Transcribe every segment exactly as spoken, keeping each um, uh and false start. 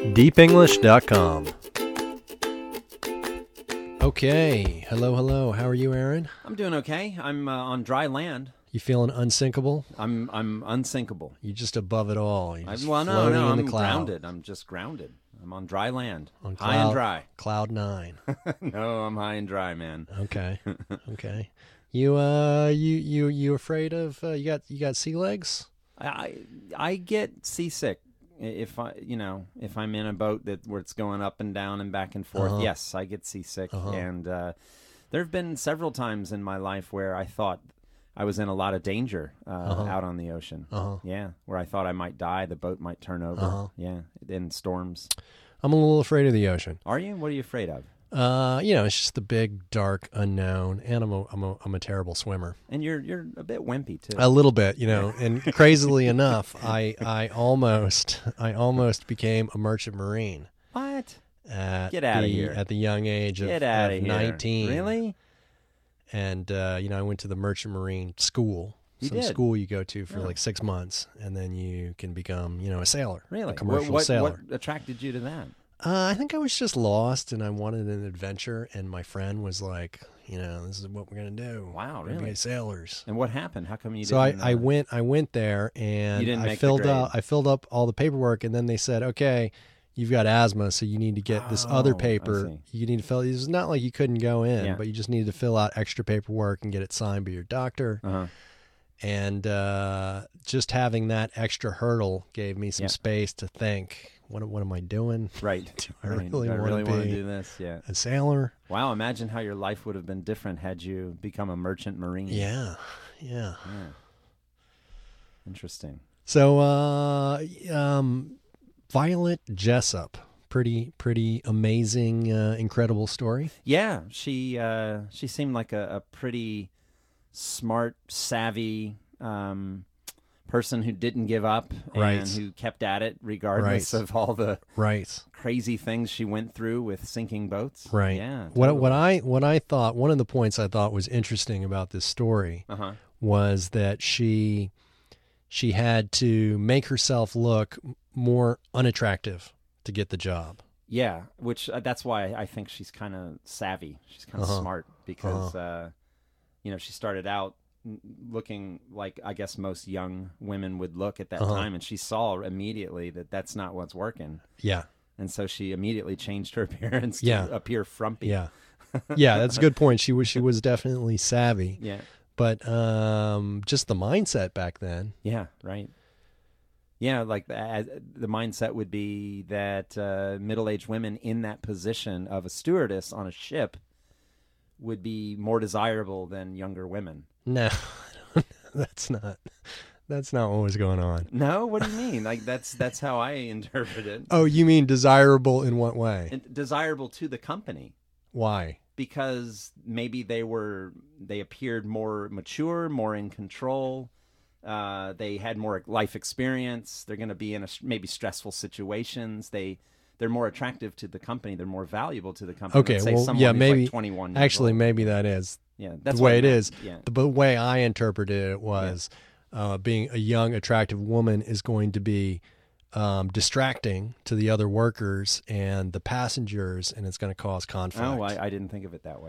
deep english dot com. Okay, hello, hello. How are you, Aaron? I'm doing okay. I'm uh, on dry land. You feeling unsinkable? I'm I'm unsinkable. You're just above it all. You're I, just well, no, floating no, in I'm the cloud. grounded. I'm just grounded. I'm on dry land, On high and cloud- dry. Cloud nine. No, I'm high and dry, man. Okay, okay. You uh, you you you afraid of? Uh, you got you got sea legs? I I I get seasick if I you know if I'm in a boat that where it's going up and down and back and forth. Uh-huh. Yes, I get seasick, Uh-huh. and uh, there have been several times in my life where I thought I was in a lot of danger uh, Uh-huh. out on the ocean. Uh-huh. Yeah, where I thought I might die, the boat might turn over. Uh-huh. Yeah, in storms. I'm a little afraid of the ocean. Are you? What are you afraid of? Uh, you know, it's just the big, dark, unknown, and I'm a I'm a I'm a terrible swimmer. And you're you're a bit wimpy too. A little bit, you know, and crazily enough, I I almost I almost became a merchant marine. What? At Get outta the, here. At the young age of, Get out of of here. nineteen. Really? And, uh, you know, I went to the merchant marine school. You Some did? school you go to for Oh. like six months, and then you can become, you know, a sailor. Really? A commercial what, what, sailor. What attracted you to that? Uh, I think I was just lost, and I wanted an adventure, and my friend was like, you know, this is what we're going to do. Wow, We're gonna really? be sailors. And what happened? How come you So I, didn't? I uh, went I went there and You didn't I make the filled grade. out I filled up all the paperwork, and then they said, okay, you've got asthma, so you need to get this Oh, other I paper. see. You need to fill. It's not like you couldn't go in, Yeah. but you just needed to fill out extra paperwork and get it signed by your doctor. Uh-huh. And uh, just having that extra hurdle gave me some Yeah. space to think. What what am I doing? Right. Do I Right. really I wanna really want to be- do this. Yeah. A sailor? Wow. Imagine how your life would have been different had you become a merchant marine. Yeah, yeah. Yeah. Interesting. So, uh, um, Violet Jessup, pretty, pretty amazing, uh, incredible story. Yeah. She uh, she seemed like a, a pretty smart, savvy um, person who didn't give up Right. and who kept at it regardless Right. of all the Right, crazy things she went through with sinking boats. right. Yeah. What what I what I thought one of the points I thought was interesting about this story Uh huh. was that she she had to make herself look more unattractive to get the job. Yeah, which uh, that's why I think she's kind of savvy. She's kind of Uh-huh. smart because uh, you know she started out n- looking like I guess most young women would look at that Uh-huh. time, and she saw immediately that that's not what's working, Yeah, and so she immediately changed her appearance to Yeah. appear frumpy. yeah, yeah. That's a good point. She was she was definitely savvy, yeah, but um, just the mindset back then. yeah, right. Yeah, like the, as- the mindset would be that uh, middle-aged women in that position of a stewardess on a ship would be more desirable than younger women. No, that's not. That's not what was going on. No, what do you mean? Like that's that's how I interpret it. Oh, you mean desirable in what way? And desirable to the company Why? because maybe they were they appeared more mature, more in control. Uh, they had more life experience. They're going to be in a, maybe stressful situations. They they're more attractive to the company. They're more valuable to the company. Okay, than, say, well, someone yeah, who's maybe- like twenty-one. Years Actually, old. maybe that is yeah, that's the what way I it meant. is. Yeah, The, the way I interpreted it was uh, being a young, attractive woman is going to be um, distracting to the other workers and the passengers, and it's going to cause conflict. oh, I, I didn't think of it that way.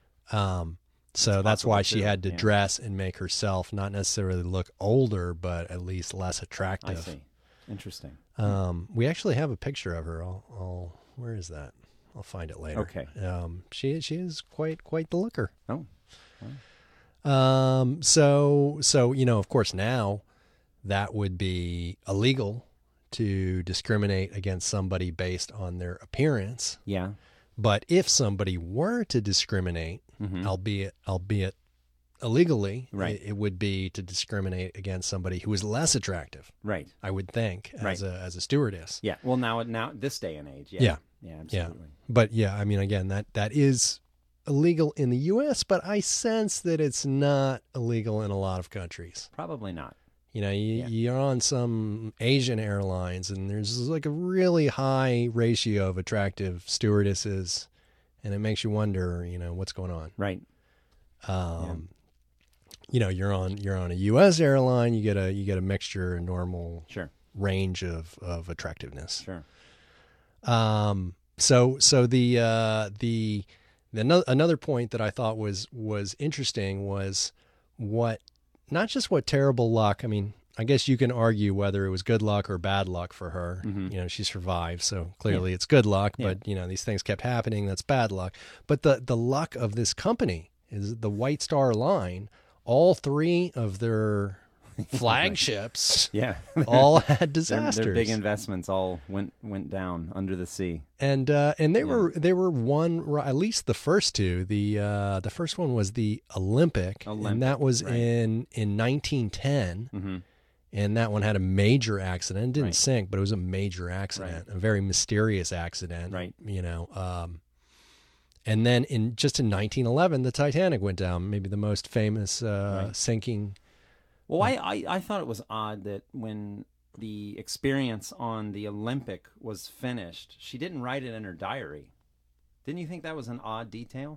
Um, so It's that's why possible, she too, had to yeah. dress and make herself not necessarily look older, but at least less I attractive. see. Interesting. Um, we actually have a picture of her. I'll, I'll where is that? I'll find it later. Okay. Um, she she is quite quite the looker. Oh. Um, so so you know, of course, now that would be illegal to discriminate against somebody based on their appearance. Yeah. But if somebody were to discriminate, Mhm. albeit albeit illegally, Right. it, it would be to discriminate against somebody who is less attractive. Right. I would think as Right. a as a stewardess. Yeah. Well, now, now, this day and age. Yeah. Yeah. Yeah. Absolutely. But yeah, I mean, again, that that is illegal in the U S, but I sense that it's not illegal in a lot of countries. Probably not. You know, you, Yeah. you're on some Asian airlines, and there's like a really high ratio of attractive stewardesses, and it makes you wonder, you know, what's going on. Right. Um, You know, you're on you're on a U S airline, you get a you get a mixture, a normal Sure. range of of attractiveness. Sure. Um, so so the uh, the the no, another point that I thought was was interesting was what not just what terrible luck. I mean, I guess you can argue whether it was good luck or bad luck for her. Mm-hmm. You know, she survived, so clearly yeah. it's good luck. But yeah. you know, these things kept happening. That's bad luck. But the the luck of this company is the White Star Line. All three of their flagships, yeah, all had disasters. Their, their big investments all went went down under the sea, and uh, and they yeah. were they were one at least the first two. The uh, the first one was the Olympic, Olympic and that was right. in in nineteen ten. Mm-hmm. And that one had a major accident. It didn't right. sink, but it was a major accident, right. a very mysterious accident. Right. You know. Um, and then in just in nineteen eleven, the Titanic went down. Maybe the most famous uh, right. sinking. Well, I, I I thought it was odd that when the experience on the Olympic was finished, she didn't write it in her diary. Didn't you think that was an odd detail?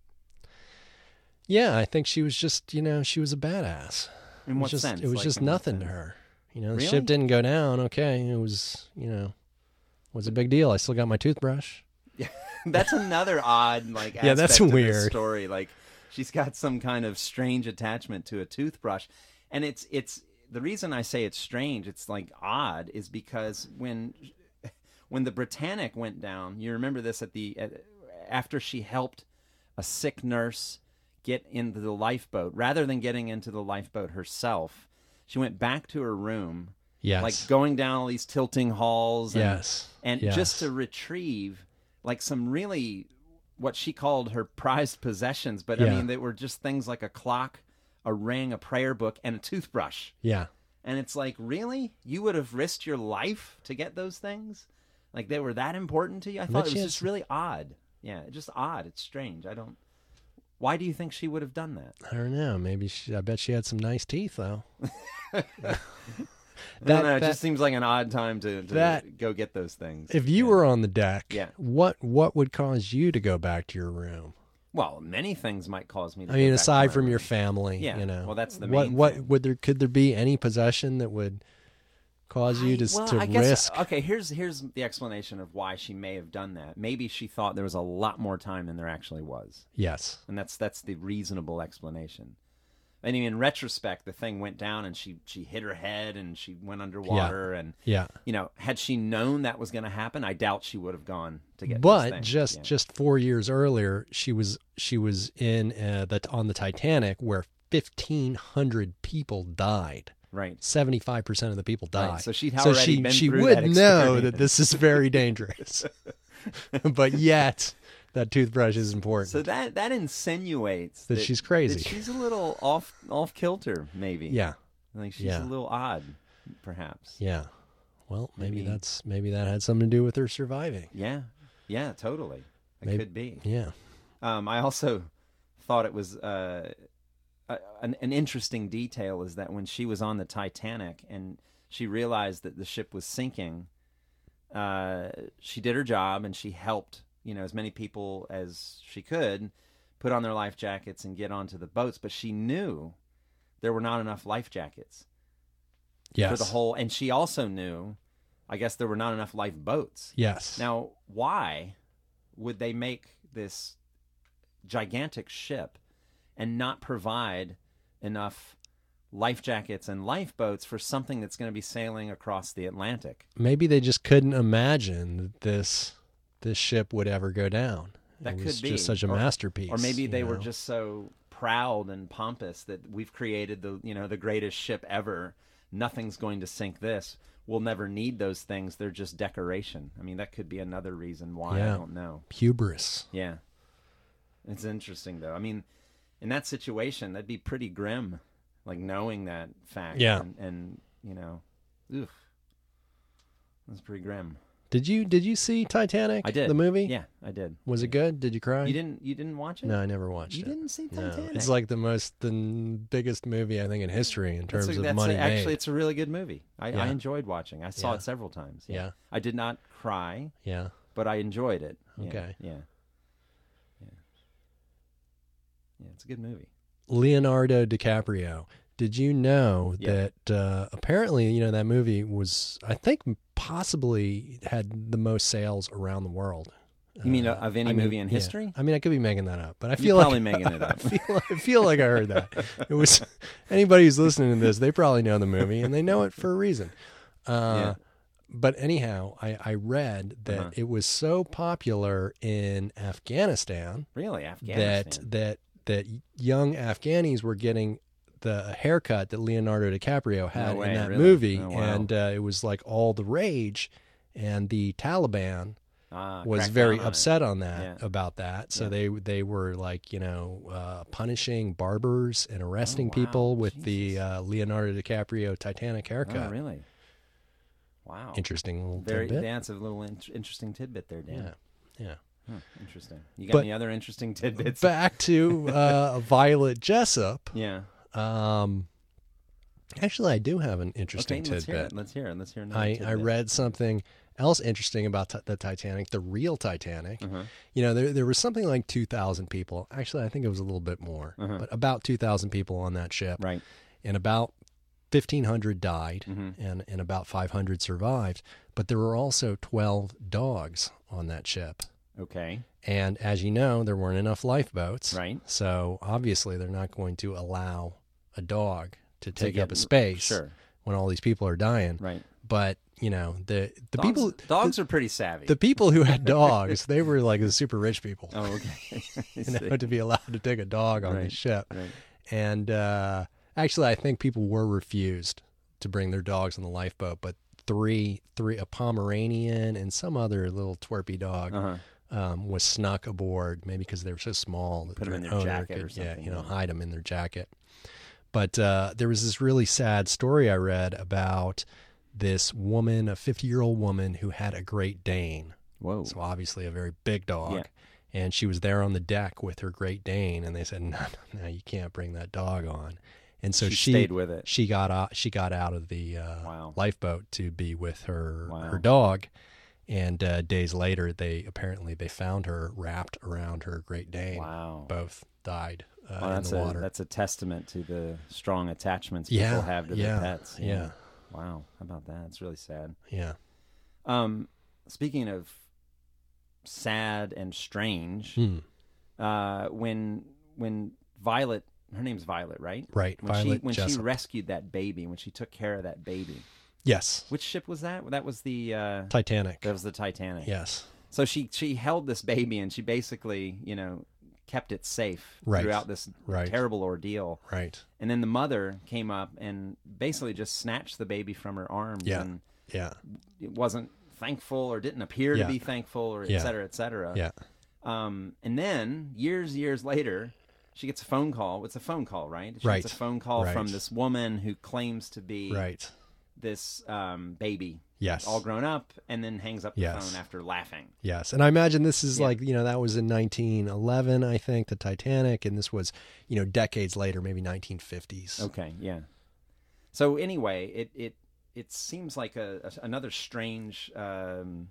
Yeah, I think she was just, you know, she was a badass. In what it was just, sense? It was like just nothing to her. You know, the really? ship didn't go down. Okay, it was, you know, was a big deal. I still got my toothbrush. Yeah, that's another odd like. Yeah, that's aspect weird. Of this story, like she's got some kind of strange attachment to a toothbrush, and it's it's the reason I say it's strange. It's like odd is because when when the Britannic went down, you remember this at the at, after she helped a sick nurse get into the lifeboat, rather than getting into the lifeboat herself, she went back to her room, yes. like going down all these tilting halls, and, yes. and yes. just to retrieve like some really what she called her prized possessions, but yeah. I mean they were just things like a clock, a ring, a prayer book, and a toothbrush. Yeah. And it's like, really? You would have risked your life to get those things? Like they were that important to you? I thought it was just really odd. Yeah, just odd. It's strange. I don't Why do you think she would have done that? I don't know. Maybe she, I bet she had some nice teeth, though. that, I don't know. It that, just seems like an odd time to, to that, go get those things. If you yeah. were on the deck, yeah. what what would cause you to go back to your room? Well, many things might cause me to I go mean, back aside to from room. your family, yeah. you know. Well, that's the what, main what thing. Would there could there be any possession that would cause you to, I, well, to I guess, risk? Okay, here's here's the explanation of why she may have done that. Maybe she thought there was a lot more time than there actually was. Yes. And that's that's the reasonable explanation. I mean, in retrospect, the thing went down and she, she hit her head and she went underwater. Yeah. And, yeah. you know, had she known that was going to happen, I doubt she would have gone to get But those things. just yeah. just four years earlier, she was she was in uh, the, on the Titanic where fifteen hundred people died. Right. seventy-five percent of the people died. Right. So she'd so already she, been she through would that know that this is very dangerous. But yet, that toothbrush is important. So that that insinuates that, that she's crazy. That she's a little off off kilter, maybe. Yeah. Like she's yeah. a little odd, perhaps. Yeah. Well, maybe, maybe that's maybe that had something to do with her surviving. Yeah. Yeah, totally. It maybe, could be. Yeah. Um, I also thought it was uh, a, an, an interesting detail is that when she was on the Titanic and she realized that the ship was sinking, uh, she did her job and she helped, you know, as many people as she could put on their life jackets and get onto the boats. But she knew there were not enough life jackets yes. for the whole. And she also knew, I guess, there were not enough lifeboats. Yes. Now, why would they make this gigantic ship and not provide enough life jackets and lifeboats for something that's going to be sailing across the Atlantic? Maybe they just couldn't imagine that this this ship would ever go down. That it could was be just such a or, masterpiece. Or maybe they know? were just so proud and pompous that we've created the you know the greatest ship ever. Nothing's going to sink this. We'll never need those things. They're just decoration. I mean, that could be another reason why. Yeah. I don't know. Hubris. Yeah. It's interesting, though. I mean, in that situation, that'd be pretty grim, like knowing that fact. Yeah. And, and you know, oof. That's pretty grim. Did you did you see Titanic? I did. The movie? Yeah, I did. Was it good? Did you cry? You didn't you didn't watch it? No, I never watched you it. You didn't see No. Titanic? It's like the most the biggest movie I think in history in terms that's a, of that's money a, Actually, made. it's a really good movie. I, Yeah. I enjoyed watching. I saw Yeah. it several times. Yeah. Yeah. I did not cry, Yeah. but I enjoyed it. Yeah, Okay. Yeah. Yeah. Yeah, it's a good movie. Leonardo DiCaprio. Did you know Yeah. that uh, apparently, you know, that movie was, I think, possibly had the most sales around the world. You mean uh, of any I mean, movie in yeah. history? I mean, I could be making that up, but I You're feel probably like making it up. I feel, I feel like I heard that. It was anybody who's listening to this, they probably know the movie and they know it for a reason. Uh, Yeah. But anyhow, I, I read that Uh-huh. it was so popular in Afghanistan Really, Afghanistan. that that that young Afghanis were getting the haircut that Leonardo DiCaprio had way, in that really? movie, Oh, wow. and uh, it was like all the rage, and the Taliban Ah, was cracked very down on it. upset on that Yeah. about that. So Yeah. they they were like you know uh, punishing barbers and arresting Oh, wow. people with the Jesus. uh, Leonardo DiCaprio Titanic haircut. Oh, really? Wow. Interesting little Very. tidbit. That's a little in- interesting tidbit there, Dan. Yeah, yeah. Huh, interesting. You got But- any other interesting tidbits? Back to uh, Violet Jessup. yeah. Um, actually, I do have an Okay, interesting let's hear tidbit. it. Let's hear it. Let's hear another I, I tidbit. read something else interesting about t- the Titanic, the real Titanic. Uh-huh. You know, there there was something like two thousand people. Actually, I think it was a little bit more, Uh-huh. but about two thousand people on that ship. Right. And about fifteen hundred died, Mhm. and, and about five hundred survived. But there were also twelve dogs on that ship. Okay. And as you know, there weren't enough lifeboats. Right. So obviously, they're not going to allow a dog to To take get- up a space Sure. when all these people are dying. Right. But you know, the the Dogs, people dogs are pretty savvy. the people who had dogs, they were like the super rich people, oh, okay. I you see. know, to be allowed to take a dog on the Right. ship. Right. And uh, actually, I think people were refused to bring their dogs on the lifeboat, but three, three, a Pomeranian and some other little twerpy dog Uh-huh. um, was snuck aboard, maybe because they were so small that Put 'em in their their owner jacket could, or yeah, something, you know, yeah. hide them in their jacket. But uh, there was this really sad story I read about this woman, a fifty-year-old woman who had a Great Dane. Whoa. So obviously a very big dog. Yeah. And she was there on the deck with her Great Dane, and they said, "No, no, no, you can't bring that dog on." And so She she, stayed with it. She got out. She got out of the uh, Wow. lifeboat to be with her Wow. her dog. And uh, days later, they apparently they found her wrapped around her Great Dane. Wow. Both died uh, Well, in that's the a water. that's a testament to the strong attachments people Yeah, have to yeah, their pets. yeah. Wow. How about that? It's really sad. yeah. Um, speaking of sad and strange, Hmm. uh, when when Violet, her name's Violet, right? Right. When Violet she when she Jessup. rescued that baby, when she took care of that baby, Yes. which ship was that? That was the uh, Titanic. that was the Titanic. Yes. So she she held this baby and she basically you know kept it safe Right. throughout this Right. terrible ordeal. Right. And then the mother came up and basically just snatched the baby from her arms Yeah. and Yeah. it wasn't thankful or didn't appear Yeah. to be thankful or Yeah. et cetera, et cetera. Yeah. Um, and then years, years later, she gets a phone call. It's a phone call, right? She Right. gets a phone call Right. from this woman who claims to be Right. this um, baby, Yes. all grown up, and then hangs up the Yes. phone after laughing. Yes. And I imagine this is Yeah. like, you know, that was in nineteen eleven, I think, the Titanic. And this was, you know, decades later, maybe nineteen fifties. Okay, yeah. So anyway, it it it seems like a, a another strange um,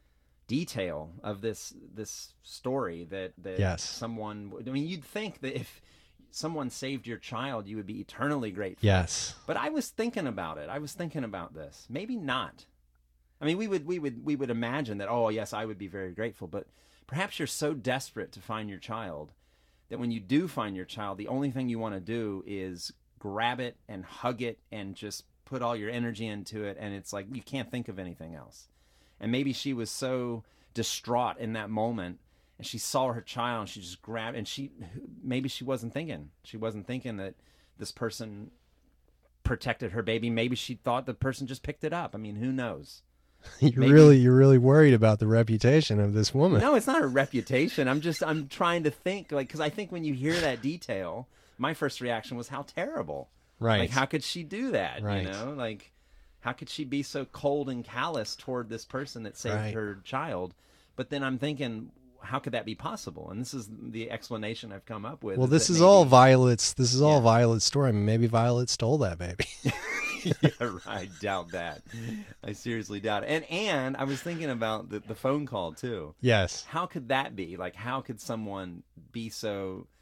detail of this this story that that Yes. someone. I mean, you'd think that if someone saved your child, you would be eternally grateful. Yes. But I was thinking about it. I was thinking about this. Maybe not. I mean, we would we would we would imagine that. Oh, yes, I would be very grateful. But perhaps you're so desperate to find your child that when you do find your child, the only thing you want to do is grab it and hug it and just put all your energy into it. And it's like you can't think of anything else. And maybe she was so distraught in that moment. And she saw her child and she just grabbed, and she, maybe she wasn't thinking. She wasn't thinking that this person protected her baby. Maybe she thought the person just picked it up. I mean, who knows? You're Maybe- really, you're really worried about the reputation of this woman. No, it's not a reputation. I'm just, I'm trying to think, like, because I think when you hear that detail, my first reaction was how terrible. Right. Like, how could she do that? Right. You know, like, how could she be so cold and callous toward this person that saved Right. her child? But then I'm thinking, how could that be possible? And this is the explanation I've come up with. Well, this that is all maybe- Violet's. This is all Yeah. Violet's story. I mean, maybe Violet stole that baby. Yeah, right. I doubt that. I seriously doubt it. And and I was thinking about the, the phone call too. Yes. How could that be? Like, how could someone be so?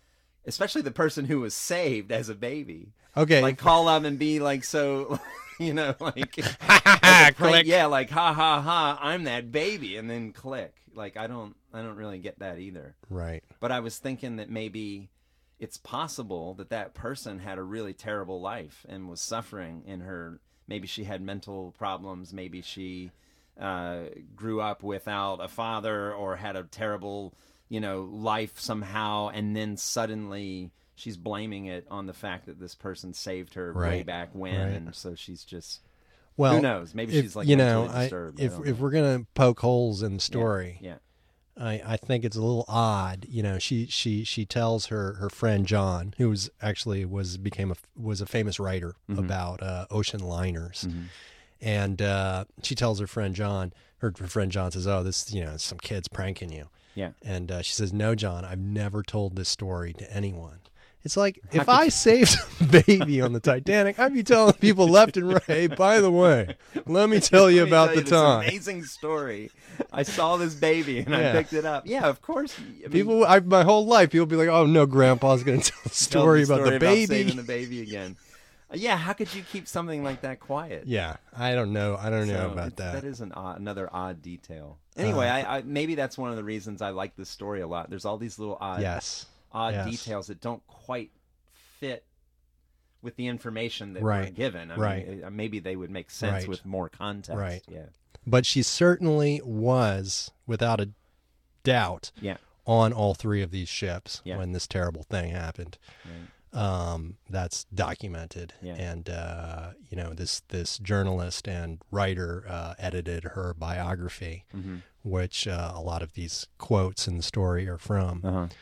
especially the person who was saved as a baby. Okay. Like call up and be like, so, you know, like, Ha, click. Yeah, like ha ha ha, I'm that baby, and then click. Like I don't, I don't really get that either. Right. But I was thinking that maybe it's possible that that person had a really terrible life and was suffering in her. Maybe she had mental problems. Maybe she uh, grew up without a father or had a terrible, you know, life somehow, and then suddenly she's blaming it on the fact that this person saved her way Right. back when, Right. and so she's just Well, who knows? Maybe if, she's like you know, mentally I, disturbed. if I don't if know. we're gonna poke holes in the Yeah, story, yeah, I, I think it's a little odd. You know, she she she tells her, her friend John, who was actually was became a was a famous writer Mhm. about uh, ocean liners, Mhm. and uh, she tells her friend John. Her, her friend John says, "Oh, this you know some kid's pranking you." yeah. And uh, she says, "No, John, I've never told this story to anyone." It's like, How if could I you- saved a baby on the Titanic, I'd be telling people left and right, "Hey, by the way, let me tell you Let me about tell the this time." amazing story. I saw this baby and Yeah. I picked it up. Yeah, of course. I mean, People, I, my whole life, people be like, "Oh no, Grandpa's going to tell a tell story about the baby." saving the baby again. Uh, yeah, how could you keep something like that quiet? Yeah, I don't know. I don't know So about it's- that. That is an odd, another odd detail. Anyway, Uh, I, I maybe that's one of the reasons I like this story a lot. There's all these little odd, yes, odd yes. details that don't quite fit with the information that Right, we're given. I right. mean, uh, maybe they would make sense Right. with more context. Right. Yeah. But she certainly was, without a doubt, Yeah. on all three of these ships Yeah. when this terrible thing happened. Right. Um, that's documented, Yeah. and uh, you know this this journalist and writer uh, edited her biography, Mhm. which uh, a lot of these quotes in the story are from.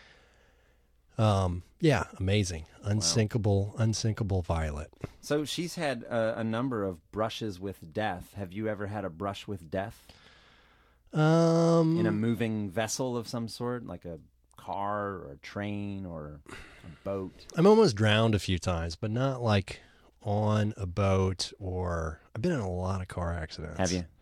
Uh-huh. Um, yeah, amazing, unsinkable, unsinkable Violet. So she's had a, a number of brushes with death. Have you ever had a brush with death Um, in a moving vessel of some sort, like a car or a train or a boat? I'm almost drowned a few times, but not like on a boat, or I've been in a lot of car accidents. Have you?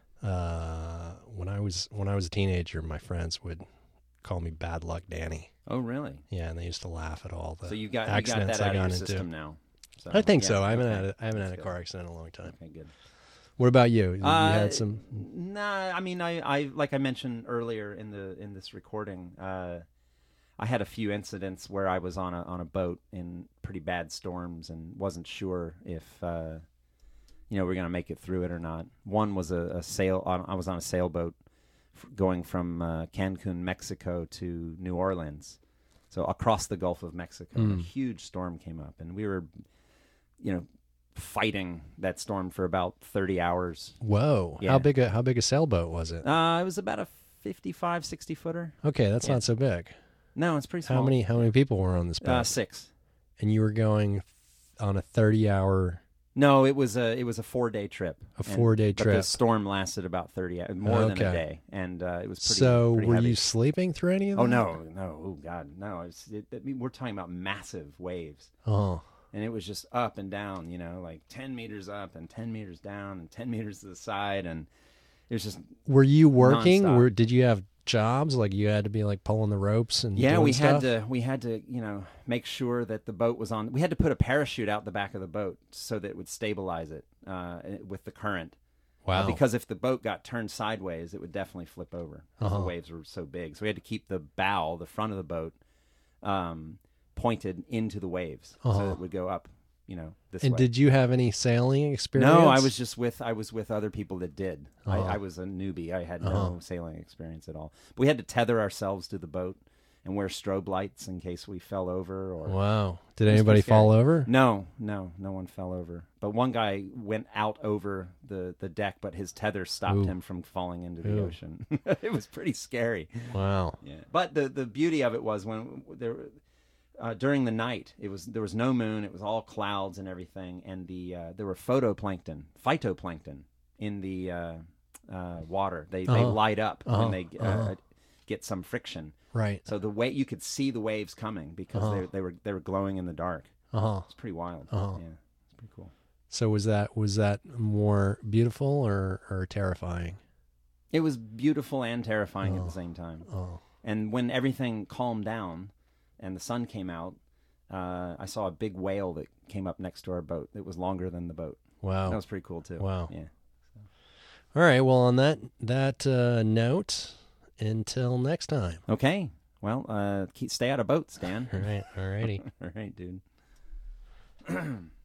Uh, when I was when I was a teenager, my friends would call me Bad Luck Danny. Oh, really? Yeah, and they used to laugh at all the So you got you got accidents that I out of got your into. system now. So, I think yeah, so. I haven't okay. had a, I haven't had a That's car good. accident in a long time. Okay, good. What about you? Have you Uh, had some? Nah, I mean, I, I like I mentioned earlier in the in this recording, uh, I had a few incidents where I was on a on a boat in pretty bad storms and wasn't sure if uh, you know we're gonna make it through it or not. One was a, a sail. I was on a sailboat f- going from uh, Cancun, Mexico, to New Orleans, so across the Gulf of Mexico. Mm. A huge storm came up, and we were, you know, fighting that storm for about thirty hours. Whoa! Yeah. How big a how big a sailboat was it? Uh, it was about a fifty-five, sixty footer. Okay, that's yeah. not so big. No, it's pretty small. How many how many people were on this boat? Uh, six. And you were going on a thirty hour, No, it was a it was a four day trip. a And- four day but trip. the storm lasted about thirty hours, more than Okay. a day, and uh, it was pretty. So pretty were heavy. you sleeping through any of that? Oh no, no, oh god, no! It's, it, I mean, we're talking about massive waves, Oh, and it was just up and down. You know, like ten meters up and ten meters down and ten meters to the side, and it was just were you working? Nonstop. Were did you have jobs? Like you had to be like pulling the ropes and yeah. doing We stuff? had to we had to you know make sure that the boat was on. We had to put a parachute out the back of the boat so that it would stabilize it uh, with the current. Wow. Uh, because if the boat got turned sideways, it would definitely flip over because Uh-huh. the waves were so big. So we had to keep the bow, the front of the boat, um, pointed into the waves Uh-huh. so it would go up, you know, this and way. did you have any sailing experience? No, I was just with I was with other people that did. Uh-huh. I, I was a newbie. I had Uh-huh. no sailing experience at all. But we had to tether ourselves to the boat and wear strobe lights in case we fell over or Wow. Did It was anybody pretty fall scary. over? No, no, no one fell over. But one guy went out over the, the deck, but his tether stopped Ooh. him from falling into the Ooh. ocean. It was pretty scary. Wow. Yeah. But the, the beauty of it was when there uh, during the night, it was there was no moon. It was all clouds and everything, and the uh, there were photoplankton, phytoplankton in the uh, uh, water. They they Uh-huh. light up Uh-huh. when they uh, Uh-huh. get some friction. Right. So the way you could see the waves coming because Uh-huh. they they were they were glowing in the dark. Uh huh. It's pretty wild. Uh-huh. Yeah, it's pretty cool. So was that was that more beautiful or or terrifying? It was beautiful and terrifying at Oh. the same time. Oh. And when everything calmed down, and the sun came out, uh, I saw a big whale that came up next to our boat. It was longer than the boat. Wow. That was pretty cool too. Wow. Yeah. All right. Well, on that that uh, note, until next time. Okay. Well, uh, keep, stay out of boats, Dan. All right. All righty. All right, dude.